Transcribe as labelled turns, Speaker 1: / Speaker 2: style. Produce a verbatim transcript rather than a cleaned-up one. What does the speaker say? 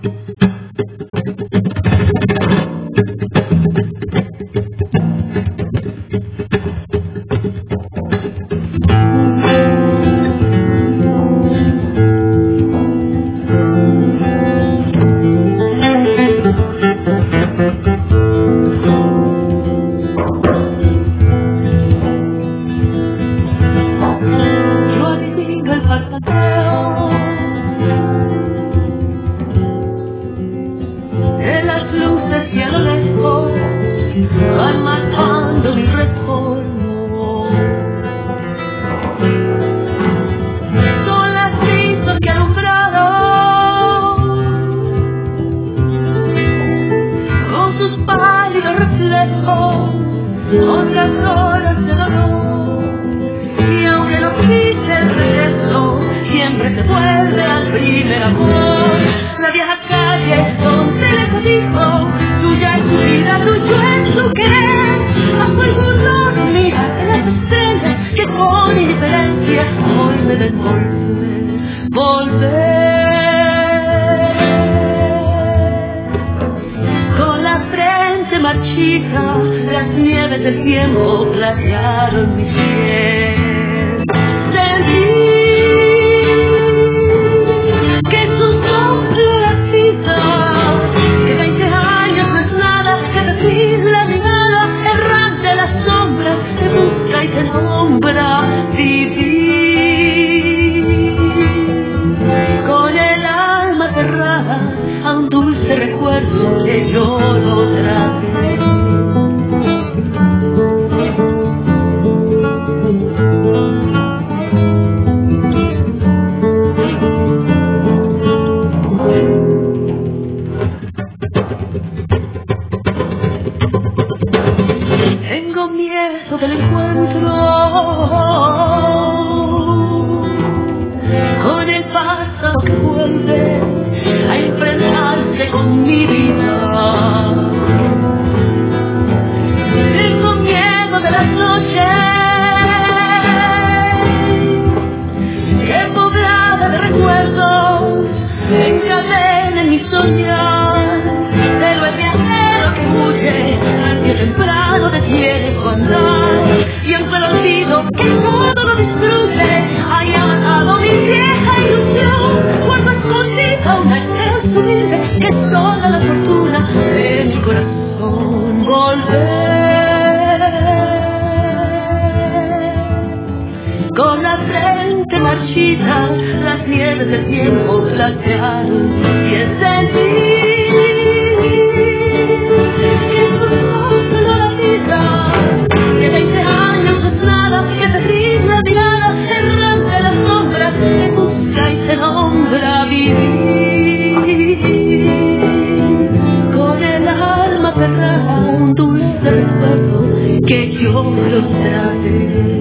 Speaker 1: Otras horas de dolor, y aunque no quise el regreso, siempre se vuelve al primer amor. La vieja calle donde le codijo, tuya es su vida, tuyo es su querer. Bajo el burlón mira en las estrellas que con indiferencia hoy me ven volver, volver. Marchita, las nieves del tiempo platearon mi piel. Sentí que sus soplo la vida, que veinte años no es nada, que decir la mirada errante, las sombras te busca y te nombra vivir. Con el alma cerrada a un dulce recuerdo que yo lo traje. Tengo miedo del encuentro con el pasado que vuelve a enfrentarse con mi vida. Tengo miedo de las noches que poblada de recuerdos encadenen mi soñar. Pero el viajero que huye tarde o temprano detiene su andar, y aunque lo olvido que todo lo disfrute haya matado mi vieja ilusión, guardo escondida una esperanza humilde que es toda la fortuna de mi corazón. Volver con la frente marchita, las nieves del tiempo platearon y es sentir que tus ojos no la vida, que veinte años no es nada, que terrible mirada errante las sombras te busca y te nombra vivir. Con el alma cerrada un dulce recuerdo que yo los traje.